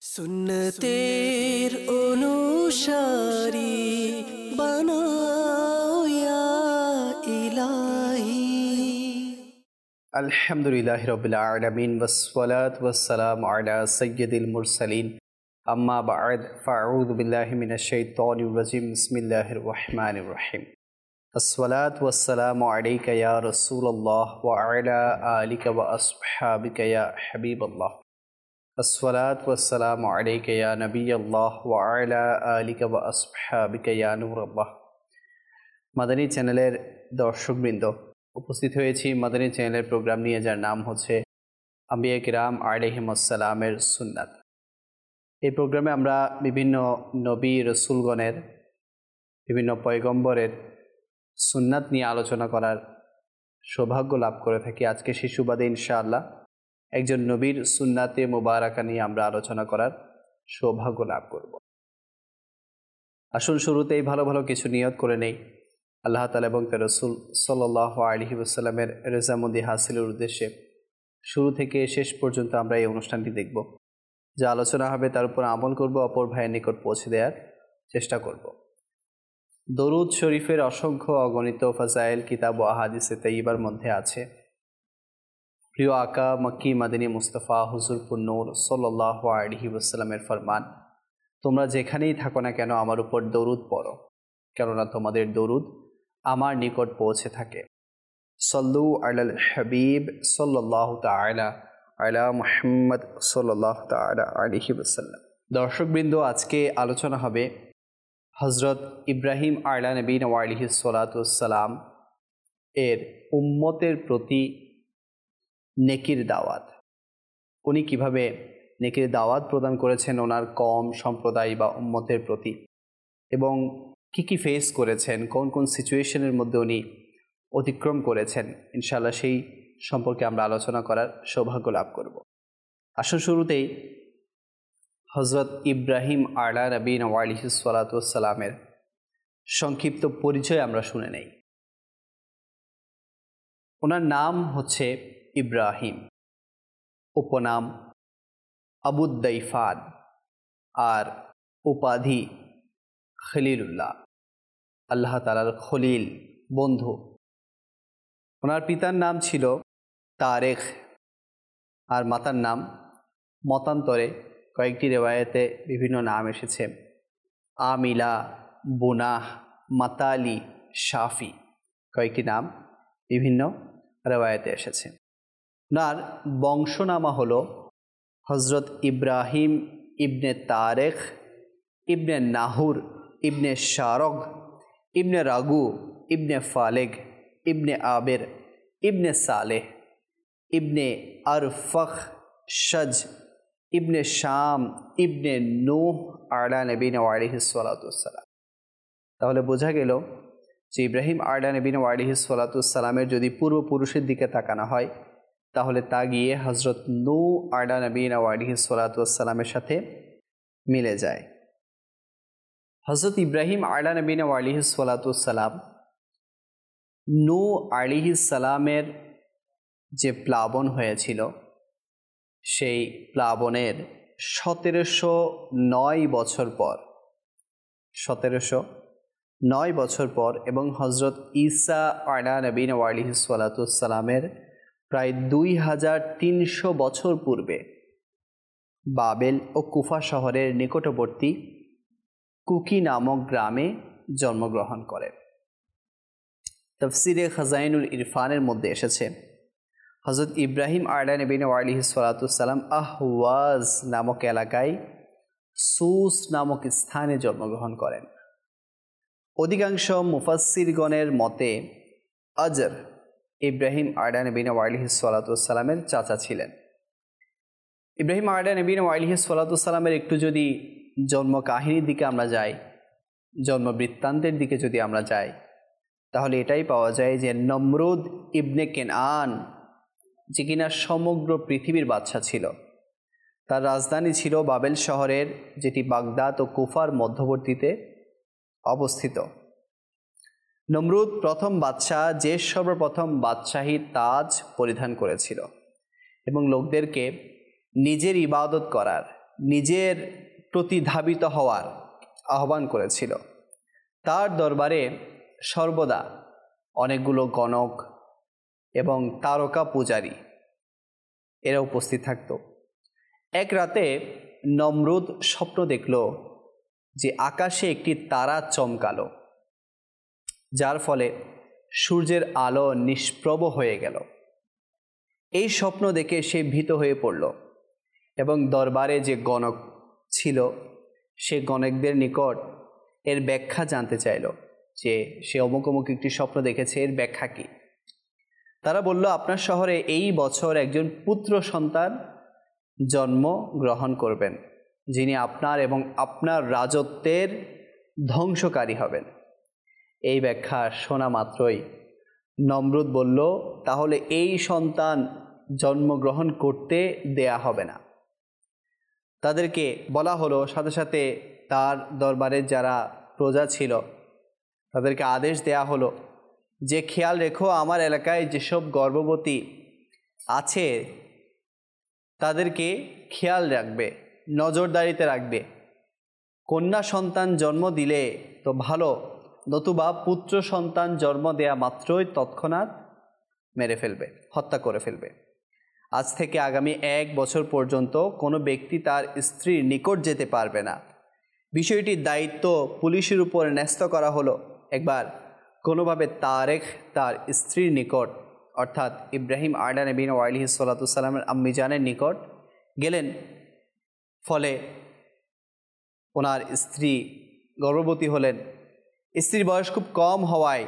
সুন্নতের অনুসারী বানাও ইয়া ইলাহি। আলহামদুলিল্লাহি রাব্বিল আলামিন ওয়াসসালাতু ওয়াসসালামু আলা সাইয়্যিদিল মুরসালিন আম্মা বা'দ ফাআউযু বিল্লাহি মিনাশ শাইতানির রাজিম বিসমিল্লাহির রহমানির রহিম। আসসালাতু ওয়াসসালামু আলাইকা ইয়া রাসূলুল্লাহ ওয়া আলা আলিকা ওয়া আসহাবিকা ইয়া হাবিবাল্লাহ। আসসালাতু ওয়াসসালামু আলাইকা ইয়া নবিয়াল্লাহ ওয়া আলা আলিকা ওয়া আসহাবিকা ইয়া নূরাল্লাহ। মাদানী চ্যানেলের দর্শকবৃন্দ, উপস্থিত হয়েছি মাদানী চ্যানেলের প্রোগ্রাম নিয়ে, যার নাম হচ্ছে আম্বিয়া কিরাম আলাইহিমুসসালামের সুন্নাত। এই প্রোগ্রামে আমরা বিভিন্ন নবী রসুলগণের, বিভিন্ন পয়গম্বরের সুন্নাত নিয়ে আলোচনা করার সৌভাগ্য লাভ করে থাকি। আজকে শিশুবাদে ইনশাআল্লাহ একজন নবীর সুন্নাতে মুবারাকা নিয়ে আমরা আলোচনা করার সৌভাগ্য লাভ করব। আসুন শুরুতেই ভালো ভালো কিছু নিয়ত করে নেই আল্লাহ তাআলা এবং তার রাসূল সাল্লাল্লাহু আলাইহি ওয়াসাল্লামের রেজামন্দি হাসিলের উদ্দেশ্যে শুরু থেকে শেষ পর্যন্ত আমরা এই অনুষ্ঠানটি দেখব। যা আলোচনা হবে তার উপর আমল করব, অপর ভাইয়ের নিকট পৌঁছে দেওয়ার চেষ্টা করব। দরুদ শরীফের অসংখ্য অগণিত ফাজাইল কিতাব ও আহাদিসে তাইয়্যিবার মধ্যে আছে প্রিয় আকা মক্কি মাদিনী মুস্তাফা হুজুরপুর নূর সাল্লাল্লাহু আলাইহি ওয়াসাল্লামের ফরমান, তোমরা যেখানেই থাকো না কেন আমার উপর দরুদ পড়ো, কেননা তোমাদের দরুদ আমার নিকট পৌঁছে থাকে। সল্লু আলাল হাবিব সাল্লাল্লাহু তাআলা আলা মুহাম্মদ সাল্লাল্লাহু তাআলা আলাইহি ওয়াসাল্লাম। দর্শকবৃন্দ, আজকে আলোচনা হবে হযরত ইব্রাহিম আলা নবীনা ওয়া আলাইহিস সালাতু ওয়াসসালাম এর উম্মতের প্রতি নেকির দাওয়াত। উনি কিভাবে নেকির দাওয়াত প্রদান করেছেন ওনার কওম, সম্প্রদায় বা উম্মতের প্রতি, এবং কি ফেস করেছেন, কোন কোন সিচুয়েশনের মধ্যে উনি অতিক্রম করেছেন। ইনশাআল্লাহ সেই সম্পর্কে আমরা আলোচনা করার সৌভাগ্য লাভ করব। আসল শুরুতেই হযরত ইব্রাহিম আলা নবীনা ওয়া আলাইহিস সালাতু ওয়াসসালামের সংক্ষিপ্ত পরিচয় আমরা শুনে নেই। ওনার নাম হচ্ছে ইব্রাহিম, উপনাম আবুদ্দাইফান, আর উপাধি খলিলুল্লাহ, আল্লাহ তাআলার খলিল, বন্ধু। ওনার পিতার নাম ছিল তারেখ, আর মাতার নাম মতান্তরে কয়েকটি রেওয়ায়েতে বিভিন্ন নাম এসেছে, আমিলা, বুনাহ, মাতালি, শাফি, কয়েকটি নাম বিভিন্ন রেওয়ায়েতে এসেছে। ওনার বংশনামা হলো হজরত ইব্রাহিম ইবনে তারেখ ইবনে নাহুর ইবনে শারগ ইবনে রাগু ইবনে ফালেগ ইবনে আবের ইবনে সালেহ ইবনে আরফখ শজ ইবনে শাম ইবনে নূহ আলা নবীনা ওয়া আলাইহিস সালাতু ওয়াসসালাম। তাহলে বোঝা গেল যে ইব্রাহিম আলা নবীনা ওয়া আলাইহিস সালাতু ওয়াসসালামের যদি পূর্বপুরুষের দিকে তাকানো হয়, তাহলে তা গিয়ে হজরত নূহ আলা নবীনা ওয়া আলাইহিস সালাতু ওয়াসসালামের সাথে মিলে যায়। হজরত ইব্রাহিম আলা নবীনা ওয়া আলাইহিস সালাতু ওয়াসসালাম নূহ আলাইহিস সালামের যে প্লাবন হয়েছিল, সেই প্লাবনের 1709 বছর পর এবং হজরত ঈসা আলা নবীনা ওয়া আলাইহিস সালাতু ওয়াসসালামের প্রায় 2300 বছর পূর্বে বাবেল ও কুফা শহরের নিকটবর্তী কুকি নামক গ্রামে জন্মগ্রহণ করেন। তাফসিরে খাজাইনুল ইরফানের মধ্যে এসেছে হযরত ইব্রাহিম আলা নবীনা ওয়া আলাইহিস সালাতু ওয়াসসালাম আহওয়াজ নামক এলাকায় সুস নামক স্থানে জন্মগ্রহণ করেন। অধিকাংশ মুফাসসিরগণের মতে আজর ইব্রাহিম আলা নবীনা ওয়া আলাইহিস সালাতু ওয়াসসালামের চাচা ছিলেন। ইব্রাহিম আলা নবীনা ওয়া আলাইহিস সালাতু ওয়াসসালামের একটু যদি জন্ম কাহিনীর দিকে আমরা যাই, জন্ম বৃত্তান্তের দিকে যদি আমরা যাই, তাহলে এটাই পাওয়া যায় যে নমরুদ ইবনে কেনআন, যে কিনা সমগ্র পৃথিবীর বাদশা ছিল, তার রাজধানী ছিল বাবেল শহরের, যেটি বাগদাদ ও কুফার মধ্যবর্তীতে অবস্থিত। নমরুদ প্রথম বাদশাহ, যে সর্বপ্রথম বাদশাহী তাজ পরিধান করেছিল এবং লোকদেরকে নিজের ইবাদত করার, নিজের প্রতি ধাবিত হওয়ার আহ্বান করেছিল। তার দরবারে সর্বদা অনেকগুলো গণক এবং তারকা পূজারী এরা উপস্থিত থাকত। এক রাতে নমরুদ স্বপ্ন দেখল যে আকাশে একটি তারা চমকালো, যার ফলে সূর্যের আলো নিষ্প্রভ হয়ে গেল। এই স্বপ্ন দেখে সে ভীত হয়ে পড়ল এবং দরবারে যে গণক ছিল সে গণকদের নিকট এর ব্যাখ্যা জানতে চাইল যে সে অমুক অমুক একটি স্বপ্ন দেখেছে, এর ব্যাখ্যা কী। তারা বলল, আপনার শহরে এই বছর একজন পুত্র সন্তান জন্ম গ্রহণ করবেন, যিনি আপনার এবং আপনার রাজত্বের ধ্বংসকারী হবেন। এই ব্যাখ্যা শোনা মাত্রই নমরুদ বলল, তাহলে এই সন্তান জন্মগ্রহণ করতে দেয়া হবে না। তাদেরকে বলা হলো, সাথে সাথে তার দরবারের যারা প্রজা ছিল তাদেরকে আদেশ দেয়া হলো যে খেয়াল রেখো, আমার এলাকায় যেসব গর্ভবতী আছে তাদেরকে খেয়াল রাখবে, নজরদারিতে রাখবে। কন্যা সন্তান জন্ম দিলে তো ভালো, নতুবা পুত্র সন্তান জন্ম দেয়া মাত্রই তৎক্ষণাৎ মেরে ফেলবে, হত্যা করে ফেলবে। আজ থেকে আগামী 1 বছর পর্যন্ত কোনো ব্যক্তি তার স্ত্রীর নিকট যেতে পারবে না। বিষয়টির দায়িত্ব পুলিশের উপর ন্যস্ত করা হলো। একবার কোনোভাবে তারেক তার স্ত্রীর নিকট অর্থাৎ ইব্রাহিম আলা নবীন আলাইহিস সালাতু সালামের আম্মি জানের নিকট গেলেন। ফলে ওনার স্ত্রী গর্ভবতী হলেন। স্ত্রীর বয়স খুব কম হওয়ায়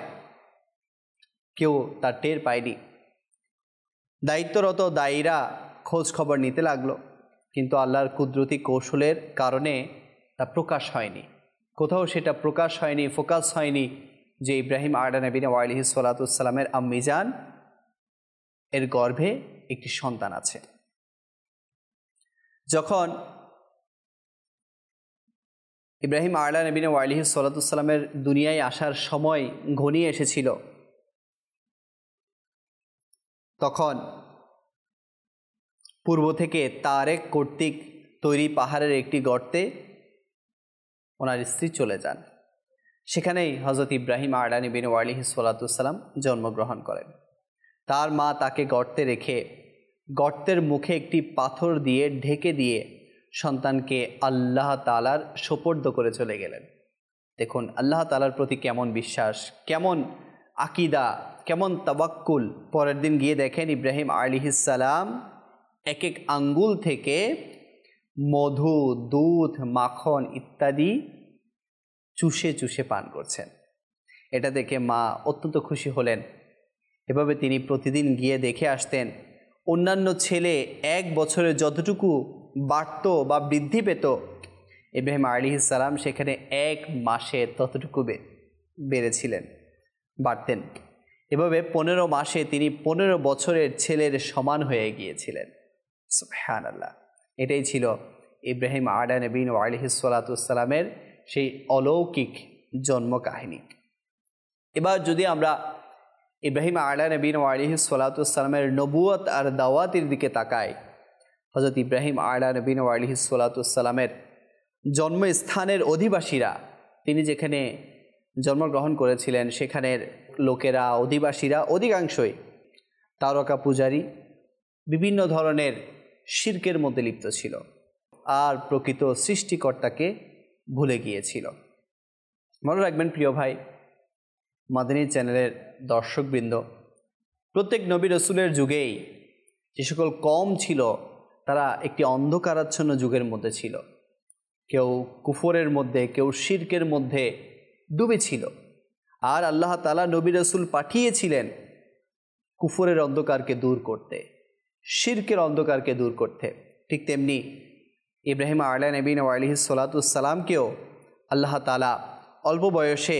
কেউ তার টের পায়নি। দায়িত্বরত দায়ীরা খোঁজ খবর নিতে লাগলো, কিন্তু আল্লাহর কুদরতি কৌশলের কারণে তা প্রকাশ হয়নি। কোথাও সেটা প্রকাশ হয়নি, ফোকাস হয়নি যে ইব্রাহিম আলা নবীন আলাইহিস সালাতু সালামের আম্মি জান এর গর্ভে একটি সন্তান আছে। যখন ইব্রাহিম আলা নবীন আলাইহিস সালাতু সালামের দুনিয়ায় আসার সময় ঘনিয়ে এসেছিল, তখন পূর্ব থেকে তারেক কর্তৃক তৈরি পাহাড়ের একটি গর্তে ওনার স্ত্রী চলে যান। সেখানেই হজরত ইব্রাহিম আলা নবীন আলাইহিস সালাতু সালাম জন্মগ্রহণ করেন। তার মা তাকে গর্তে রেখে গর্তের মুখে একটি পাথর দিয়ে ঢেকে দিয়ে সন্তানকে আল্লাহ তাআলার সোপর্দ করে চলে গেলেন। দেখুন আল্লাহ তাআলার প্রতি কেমন বিশ্বাস, কেমন আকিদা, কেমন তাওয়াক্কুল। পরের দিন গিয়ে দেখেন ইব্রাহিম আলাইহিস সালাম এক এক আঙ্গুল থেকে মধু, দুধ, মাখন ইত্যাদি চুষে চুষে পান করছেন। এটা দেখে মা অত্যন্ত খুশি হলেন। এভাবে তিনি প্রতিদিন গিয়ে দেখে আসতেন। অন্যান্য ছেলে 1 বছরে যতটুকু বাড়ত বা বৃদ্ধি পেত, ইব্রাহিম আলাইহিস সালাম সেখানে 1 মাসে ততটুকু বেড়েছিলেন, বাড়তেন। এভাবে 15 মাসে তিনি 15 বছরের ছেলের সমান হয়ে গিয়েছিলেন। সুবহানাল্লাহ। এটাই ছিল ইব্রাহিম আলা নবীন আলাইহিস সালাতু সালামের সেই অলৌকিক জন্ম কাহিনী। এবার যদি আমরা ইব্রাহিম আলা নবীন আলাইহিস সালাতু সালামের নবুয়ত আর দাওয়াতের দিকে তাকাই, হযরত ইব্রাহিম আলা নবীন আলাইহিস সালাতু সালামের জন্মস্থানের অধিবাসীরা, তিনি যেখানে জন্মগ্রহণ করেছিলেন সেখানের লোকেরা, অধিবাসীরা অধিকাংশই তারকা পূজারী, বিভিন্ন ধরনের শিরকের মধ্যে লিপ্ত ছিল আর প্রকৃত সৃষ্টিকর্তাকে ভুলে গিয়েছিল। মনে রাখবেন প্রিয় ভাই, মাদানী চ্যানেলের দর্শকবৃন্দ, প্রত্যেক নবী রসুলের যুগেই যে সকল কওম ছিল তারা একটি অন্ধকারাচ্ছন্ন যুগের মধ্যে ছিল। কেউ কুফরের মধ্যে, কেউ শিরকের মধ্যে ডুবেছিল। আর আল্লাহ তাআলা নবী রসুল পাঠিয়েছিলেন কুফরের অন্ধকারকে দূর করতে, শিরকের অন্ধকারকে দূর করতে। ঠিক তেমনি ইব্রাহিম আলা নবীন আলাইহিস সালাতু সালামকেও আল্লাহ তাআলা অল্প বয়সে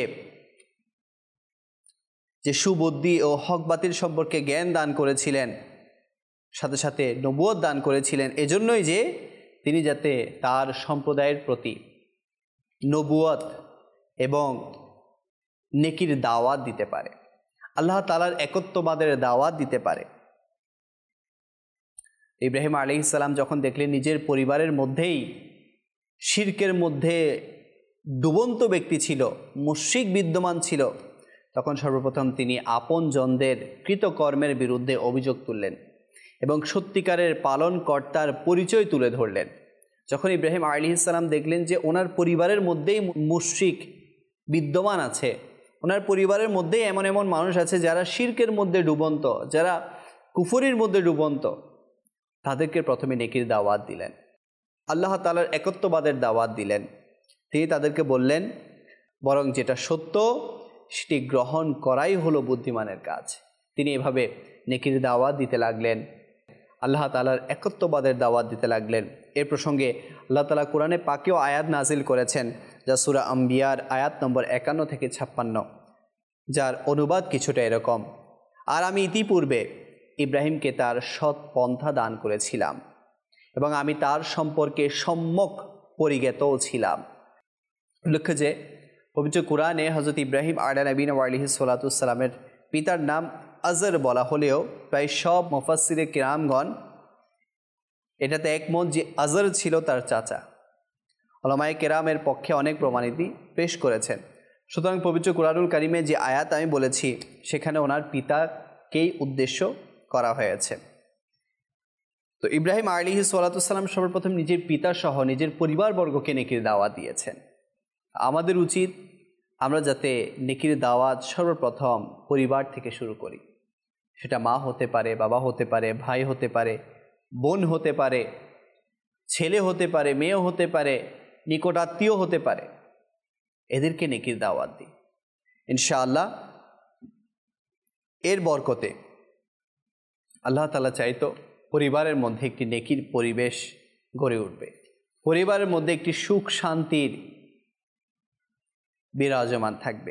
যে সুবুদ্ধি ও হক বাতিল সম্পর্কে জ্ঞান দান করেছিলেন, সাথে সাথে নবুয়ত দান করেছিলেন, এজন্যই যে তিনি যাতে তার সম্প্রদায়ের প্রতি নবুয়ত এবং নেকির দাওয়াত দিতে পারে, আল্লাহ তাআলার একত্ববাদের দাওয়াত দিতে পারে। ইব্রাহিম আলাইহিস সালাম যখন দেখলেন নিজের পরিবারের মধ্যেই শিরকের মধ্যে ডুবন্ত ব্যক্তি ছিল, মুশরিক বিদ্যমান ছিল, তখন সর্বপ্রথম তিনি আপনজনদের কৃতকর্মের বিরুদ্ধে অভিযোগ তুললেন এবং সত্যিকারের পালনকর্তার পরিচয় তুলে ধরলেন। যখন ইব্রাহিম আলাইহিস সালাম দেখলেন যে ওনার পরিবারের মধ্যেই মুশরিক বিদ্যমান আছে, ওনার পরিবারের মধ্যেই এমন এমন মানুষ আছে যারা শিরকের মধ্যে ডুবন্ত, যারা কুফরির মধ্যে ডুবন্ত, তাদেরকে প্রথমে নেকির দাওয়াত দিলেন, আল্লাহ তাআলার একত্ববাদের দাওয়াত দিলেন। তিনি তাদেরকে বললেন, বরং যেটা সত্য সেটি গ্রহণ করাই হলো বুদ্ধিমানের কাজ। তিনি এভাবে নেকির দাওয়াত দিতে লাগলেন, আল্লাহ তাআলার একত্ববাদের দাওয়াত দিতে লাগলেন। এর প্রসঙ্গে আল্লাহ তাআলা কোরআনে পাকেও আয়াত নাজিল করেছেন, যা সূরা আম্বিয়ার আয়াত নম্বর 51 থেকে 56, যার অনুবাদ কিছুটা এরকম: আর আমি ইতিপূর্বে ইব্রাহিমকে তার সৎ পন্থা দান করেছিলাম এবং আমি তার সম্পর্কে সম্যক পরিজ্ঞাতও ছিলাম। উল্লেখ্য যে পবিত্র কোরআনে হযরত ইব্রাহিম আলাইহিস সালামের পিতার নাম আজর বলা হলেও প্রায় সব মুফাসসিরে কিরামগণ এটাতে একমত যে আজর ছিল তার চাচা। উলামায়ে কেরামের পক্ষে অনেক প্রমাণিতি পেশ করেছেন। সুতরাং পবিত্র কুরআনুল কারিমে যে আয়াত আমি বলেছি সেখানে ওনার পিতাকেই উদ্দেশ্য করা হয়েছে। তো ইব্রাহিম আলাইহিস সালাম সর্বপ্রথম নিজের পিতা সহ নিজের পরিবারবর্গকে নেকির দাওয়াত দিয়েছেন। আমাদের উচিত আমরা যাতে নেকির দাওয়াত সর্বপ্রথম পরিবার থেকে শুরু করি। সেটা মা হতে পারে, বাবা হতে পারে, ভাই হতে পারে, বোন হতে পারে, ছেলে হতে পারে, মেয়ে হতে পারে, নিকটাত্মীয় হতে পারে, এদেরকে নেকির দাওয়াত দিই। ইনশাআল্লাহ এর বরকতে আল্লাহ তাআলা চাইতো পরিবারের মধ্যে একটি নেকির পরিবেশ গড়ে উঠবে, পরিবারের মধ্যে একটি সুখ শান্তির বিরাজমান থাকবে।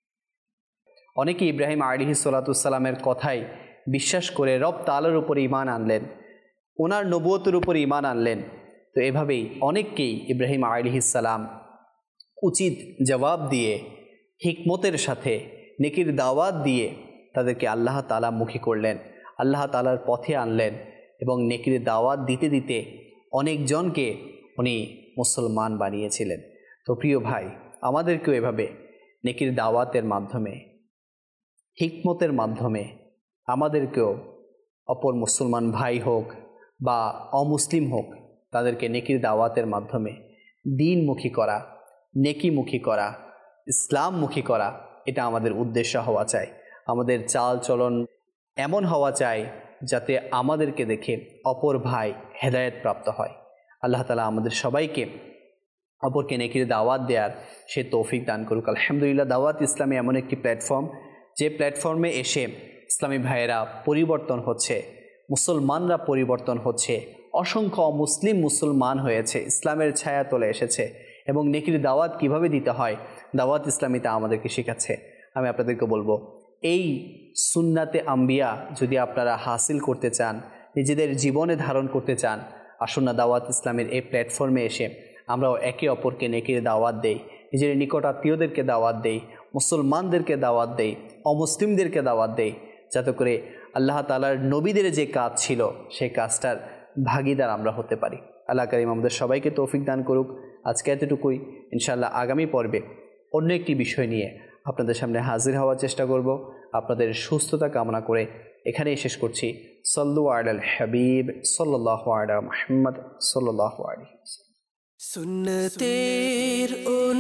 অনেকে ইব্রাহিম আলাইহিস সালামের কথাই বিশ্বাস করে রব তাআলার উপর ঈমান আনলেন, ওনার নবুয়তের উপর ঈমান আনলেন। তো এভাবেই অনেককেই ইব্রাহিম আলাইহিস সালাম উচিত জবাব দিয়ে, হিকমতের সাথে নেকির দাওয়াত দিয়ে তাদেরকে আল্লাহ তাআলা মুখী করলেন, আল্লাহ তাআলার পথে আনলেন এবং নেকির দাওয়াত দিতে দিতে অনেকজনকে উনি মুসলমান বানিয়েছিলেন। তো প্রিয় ভাই, আমাদেরকেও এভাবে নেকির দাওয়াতের মাধ্যমে, হিকমতের মাধ্যমে আমাদেরকেও অপর মুসলমান ভাই হোক বা অমুসলিম হোক, তাদেরকে নেকির দাওয়াতের মাধ্যমে দ্বীনমুখী করা, নেকিমুখী করা, ইসলামমুখী করা, এটা আমাদের উদ্দেশ্য হওয়া চাই। আমাদের চাল চলন এমন হওয়া চাই যাতে আমাদেরকে দেখে অপর ভাই হেদায়েত প্রাপ্ত হয়। আল্লাহ তাআলা আমাদের সবাইকে অপরকে নেকির দাওয়াত দেওয়ার সে তৌফিক দান করুক। আলহামদুলিল্লাহ, দাওয়াত ইসলামী এমন একটি প্ল্যাটফর্ম, যে প্ল্যাটফর্মে এসে ইসলামী ভাইয়েরা পরিবর্তন হচ্ছে, মুসলমানরা পরিবর্তন হচ্ছে, অসংখ্য মুসলিম মুসলমান হয়েছে, ইসলামের ছায়া তলে এসেছে এবং নেকির দাওয়াত কিভাবে দিতে হয় দাওয়াত ইসলামী তা আমাদেরকে শেখাচ্ছে। আমি আপনাদেরকে বলবো, এই সুন্নাতে আম্বিয়া যদি আপনারা হাসিল করতে চান, নিজেদের জীবনে ধারণ করতে চান, আসুন না দাওয়াত ইসলামের এই প্ল্যাটফর্মে এসে আমরাও একে অপরকে নেকির দাওয়াত দেই, নিজের নিকট আত্মীয়দেরকে দাওয়াত দেই, মুসলমানদেরকে দাওয়াত দেই, অমুসলিমদেরকে দাওয়াত দেই, যাতে করে আল্লাহ তাআলার নবীদের যে কাজ ছিল সেই কাজটার ভাগিদার আমরা হতে পারি। আল্লাহ কারীম আমাদের সবাইকে তৌফিক দান করুক। আজকে এতটুকুই। ইনশাআল্লাহ আগামী পর্বে অন্য একটি বিষয় নিয়ে আপনাদের সামনে হাজির হওয়ার চেষ্টা করব। আপনাদের সুস্থতা কামনা করে এখানেই শেষ করছি। সাল্লু আলাল হাবিব সাল্লাল্লাহু আলা মুহাম্মদ সাল্লাল্লাহু আলাইহি ওয়াসাল্লাম। সুন্নতের